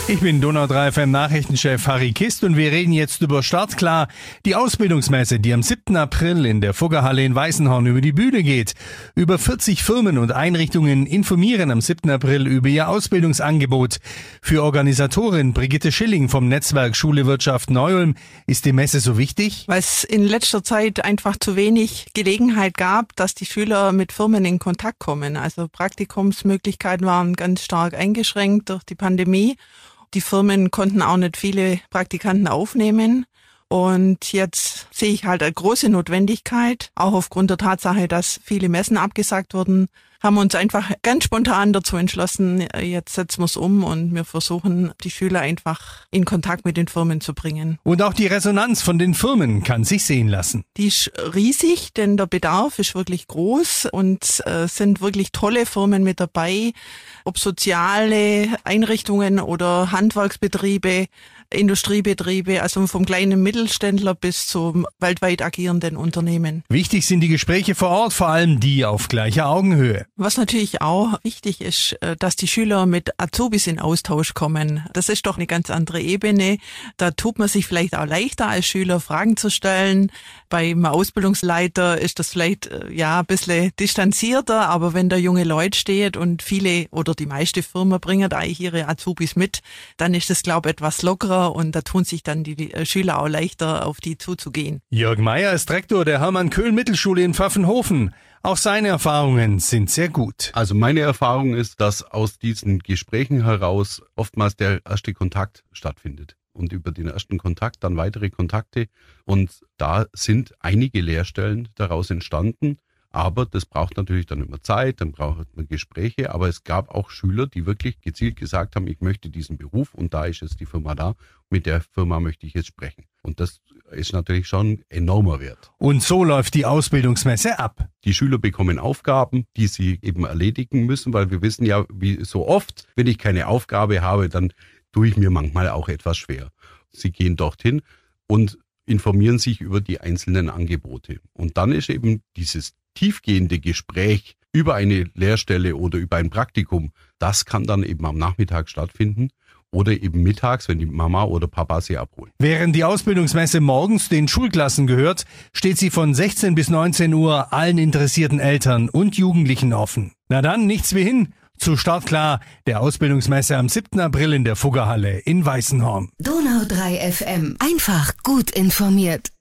Ich bin Donau 3 FM Nachrichtenchef Harry Kist und wir reden jetzt über Startklar, die Ausbildungsmesse, die am 7. April in der Fuggerhalle in Weißenhorn über die Bühne geht. Über 40 Firmen und Einrichtungen informieren am 7. April über ihr Ausbildungsangebot. Für Organisatorin Brigitte Schilling vom Netzwerk Schule Wirtschaft Neu-Ulm ist die Messe so wichtig? Weil es in letzter Zeit einfach zu wenig Gelegenheit gab, dass die Schüler mit Firmen in Kontakt kommen. Also Praktikumsmöglichkeiten waren ganz stark eingeschränkt durch die Pandemie. Die Firmen konnten auch nicht viele Praktikanten aufnehmen. Und jetzt sehe ich halt eine große Notwendigkeit, auch aufgrund der Tatsache, dass viele Messen abgesagt wurden, haben wir uns einfach ganz spontan dazu entschlossen, jetzt setzen wir es um und wir versuchen, die Schüler einfach in Kontakt mit den Firmen zu bringen. Und auch die Resonanz von den Firmen kann sich sehen lassen. Die ist riesig, denn der Bedarf ist wirklich groß und sind wirklich tolle Firmen mit dabei, ob soziale Einrichtungen oder Handwerksbetriebe, Industriebetriebe, also vom kleinen Mittelständler bis zum weltweit agierenden Unternehmen. Wichtig sind die Gespräche vor Ort, vor allem die auf gleicher Augenhöhe. Was natürlich auch wichtig ist, dass die Schüler mit Azubis in Austausch kommen. Das ist doch eine ganz andere Ebene. Da tut man sich vielleicht auch leichter als Schüler, Fragen zu stellen. Beim Ausbildungsleiter ist das vielleicht ein bisschen distanzierter, aber wenn da junge Leute steht und viele oder die meiste Firma bringen eigentlich ihre Azubis mit, dann ist das, glaube ich, etwas lockerer und da tun sich dann die Schüler auch leichter, auf die zuzugehen. Jörg Meyer ist Rektor der Hermann-Köhl-Mittelschule in Pfaffenhofen. Auch seine Erfahrungen sind sehr gut. Also meine Erfahrung ist, dass aus diesen Gesprächen heraus oftmals der erste Kontakt stattfindet. Und über den ersten Kontakt dann weitere Kontakte. Und da sind einige Lehrstellen daraus entstanden. Aber das braucht natürlich dann immer Zeit, dann braucht man Gespräche. Aber es gab auch Schüler, die wirklich gezielt gesagt haben, ich möchte diesen Beruf und da ist jetzt die Firma da. Mit der Firma möchte ich jetzt sprechen. Und das ist natürlich schon enormer Wert. Und so läuft die Ausbildungsmesse ab. Die Schüler bekommen Aufgaben, die sie eben erledigen müssen, weil wir wissen ja, wie so oft, wenn ich keine Aufgabe habe, dann tue ich mir manchmal auch etwas schwer. Sie gehen dorthin und informieren sich über die einzelnen Angebote. Und dann ist eben dieses tiefgehende Gespräch über eine Lehrstelle oder über ein Praktikum, das kann dann eben am Nachmittag stattfinden oder eben mittags, wenn die Mama oder Papa sie abholen. Während die Ausbildungsmesse morgens den Schulklassen gehört, steht sie von 16 bis 19 Uhr allen interessierten Eltern und Jugendlichen offen. Na dann, nichts wie hin zu Startklar, der Ausbildungsmesse am 7. April in der Fuggerhalle in Weißenhorn. Donau 3 FM. Einfach gut informiert.